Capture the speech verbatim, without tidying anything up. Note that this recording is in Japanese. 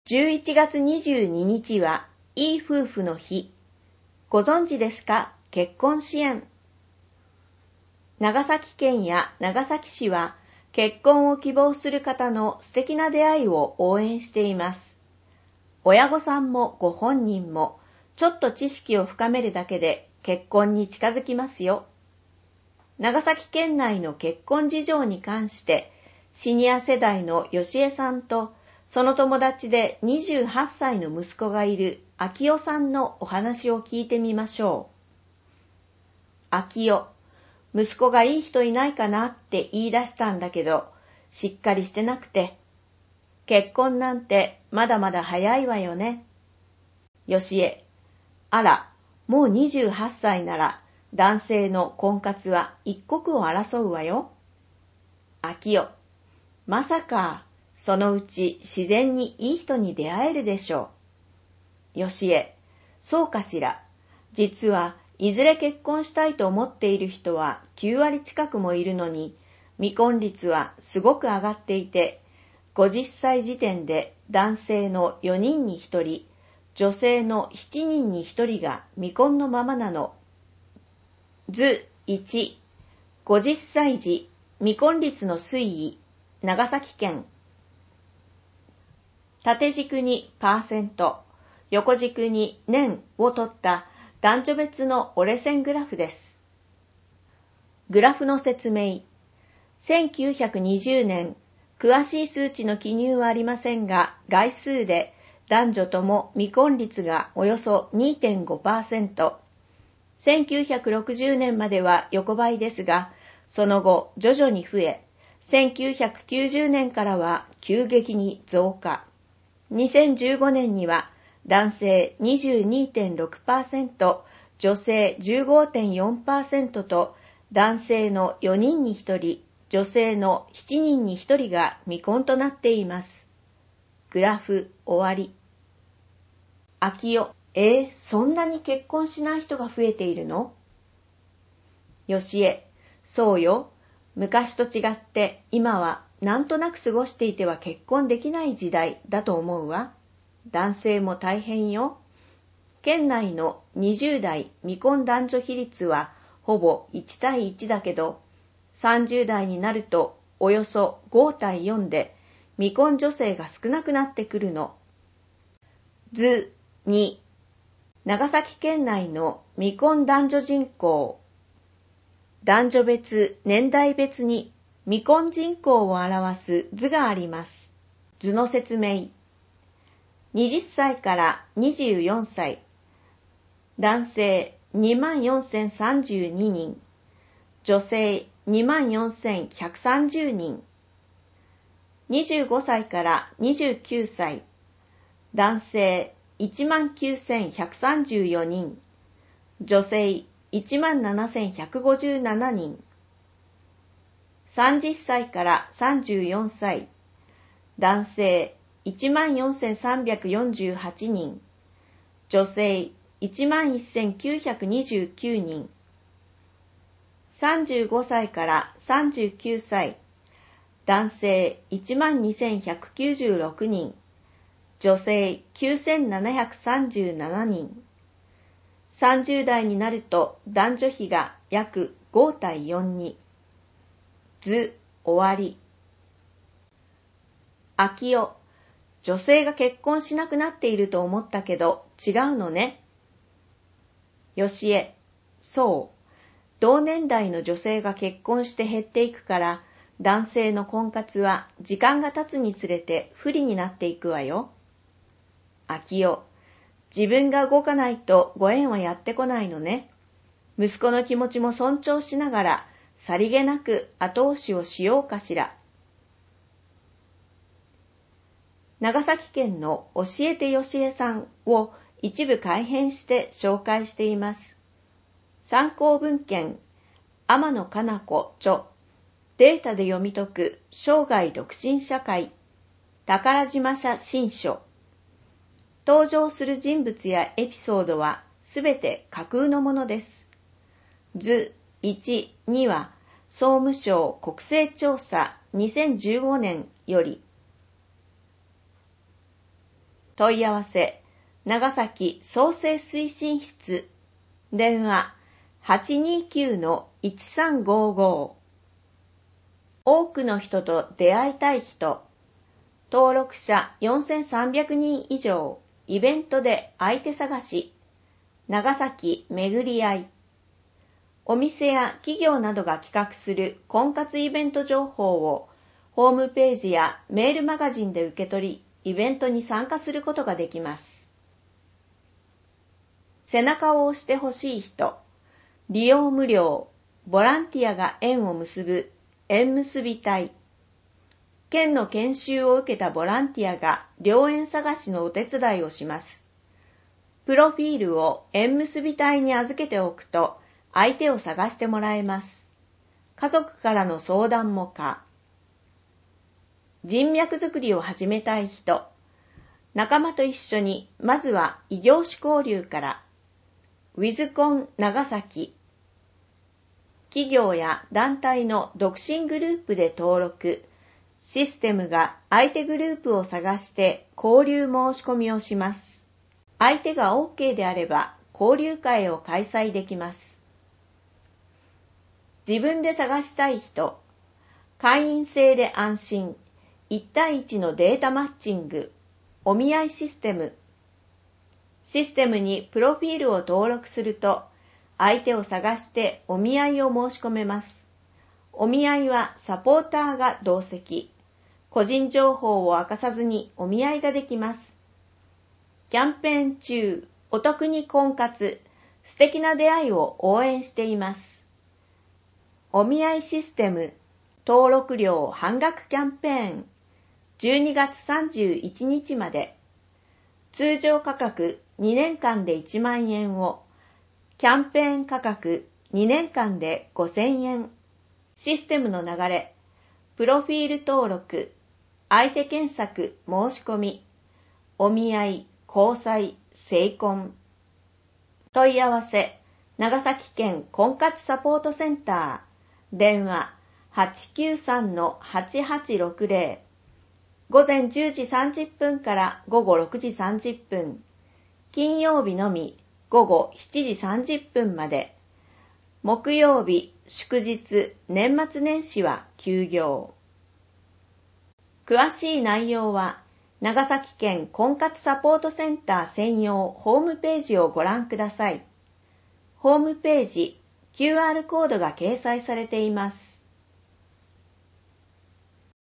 じゅういちがつにじゅうににちはいい夫婦の日。ご存知ですか？結婚支援。長崎県や長崎市は結婚を希望する方の素敵な出会いを応援しています。親御さんもご本人もちょっと知識を深めるだけで結婚に近づきますよ。長崎県内の結婚事情に関してシニア世代のよしえさんとその友達でにじゅうはっさいの息子がいるあきおさんのお話を聞いてみましょう。あきお、息子がいい人いないかなって言い出したんだけど、しっかりしてなくて。結婚なんてまだまだ早いわよね。よしえ、あら、もうにじゅうはっさいなら男性の婚活は一刻を争うわよ。あきお、まさか。そのうち自然にいい人に出会えるでしょう。よしえ、そうかしら。実はいずれ結婚したいと思っている人はきゅうわり近くもいるのに、未婚率はすごく上がっていて、ごじゅっさい時点で男性のよにんにひとり、女性のしちにんにひとりが未婚のままなの。図いち、ごじゅっさい時、未婚率の推移、長崎県。縦軸にパーセント、横軸に年を取った男女別の折れ線グラフです。グラフの説明。せんきゅうひゃくにじゅうねん、詳しい数値の記入はありませんが、概数で男女とも未婚率がおよそ にてんごパーセント。せんきゅうひゃくろくじゅうねんまでは横ばいですが、その後徐々に増え、せんきゅうひゃくきゅうじゅうねんからは急激に増加。にせんじゅうごねんには男性 にじゅうにてんろくパーセント、女性 じゅうごてんよんパーセント と男性のよにんにひとり、女性のしちにんにひとりが未婚となっています。グラフ終わり。あきお、えー、そんなに結婚しない人が増えているの？よしえ、そうよ。昔と違って今はなんとなく過ごしていては結婚できない時代だと思うわ。男性も大変よ。県内のにじゅうだい未婚男女比率はほぼいちたいいちだけど、さんじゅうだいになるとおよそごたいよんで未婚女性が少なくなってくるの。図に、長崎県内の未婚男女人口。男女別、年代別に未婚人口を表す図があります。図の説明。はたちからにじゅうよんさい。男性 にまんよんせんさんじゅうににん。女性 にまんよんせんひゃくさんじゅうにん。にじゅうごさいからにじゅうきゅうさい。男性 いちまんきゅうせんひゃくさんじゅうよにん。女性いちまんななせんひゃくごじゅうななにん。さんじゅっさいからさんじゅうよんさい。男性いちまんよんせんさんびゃくよんじゅうはちにん。女性いちまんせんきゅうひゃくにじゅうきゅうにん。さんじゅうごさいからさんじゅうきゅうさい。男性いちまんにせんひゃくきゅうじゅうろくにん。女性きゅうせんななひゃくさんじゅうななにん。さんじゅうだいになると男女比が約ごたいよんに。図終わり。あきお、女性が結婚しなくなっていると思ったけど違うのね。よしえ、そう。同年代の女性が結婚して減っていくから男性の婚活は時間が経つにつれて不利になっていくわよ。あきお、自分が動かないとご縁はやってこないのね。息子の気持ちも尊重しながらさりげなく後押しをしようかしら。長崎県の教えてよしえさんを一部改編して紹介しています。参考文献、天野かな子著、データで読み解く生涯独身社会、宝島社新書。登場する人物やエピソードはすべて架空のものです。図いち、には総務省国勢調査にせんじゅうごねんより。 問い合わせ、長崎創生推進室、電話 はちにーきゅうのいちさんごーごー。多くの人と出会いたい人、登録者よんせんさんびゃくにん以上、イベントで相手探し、長崎巡り合い。お店や企業などが企画する婚活イベント情報をホームページやメールマガジンで受け取り、イベントに参加することができます。背中を押してほしい人、利用無料、ボランティアが縁を結ぶ縁結び隊。県の研修を受けたボランティアが良縁探しのお手伝いをします。プロフィールを縁結び隊に預けておくと相手を探してもらえます。家族からの相談も可。人脈づくりを始めたい人、仲間と一緒にまずは異業種交流から。ウィズコン長崎。企業や団体の独身グループで登録。システムが相手グループを探して交流申し込みをします。相手が OK であれば交流会を開催できます。自分で探したい人、会員制で安心、いち対いちのデータマッチング、お見合いシステム。システムにプロフィールを登録すると、相手を探してお見合いを申し込めます。お見合いはサポーターが同席。個人情報を明かさずにお見合いができます。キャンペーン中、お得に婚活、素敵な出会いを応援しています。お見合いシステム、登録料半額キャンペーン、じゅうにがつさんじゅういちにちまで。通常価格にねんかんでいちまんえんを、キャンペーン価格にねんかんでごせんえん。システムの流れ、プロフィール登録、相手検索、申し込み、お見合い、交際、成婚。問い合わせ、長崎県婚活サポートセンター、電話 はちきゅうさんのはちはちろくぜろ。午前じゅうじさんじゅっぷんから午後ろくじさんじゅっぷん、金曜日のみ午後しちじさんじゅっぷんまで、木曜日、祝日、年末年始は休業。詳しい内容は長崎県婚活サポートセンター専用ホームページをご覧ください。ホームページ、キューアール コードが掲載されています。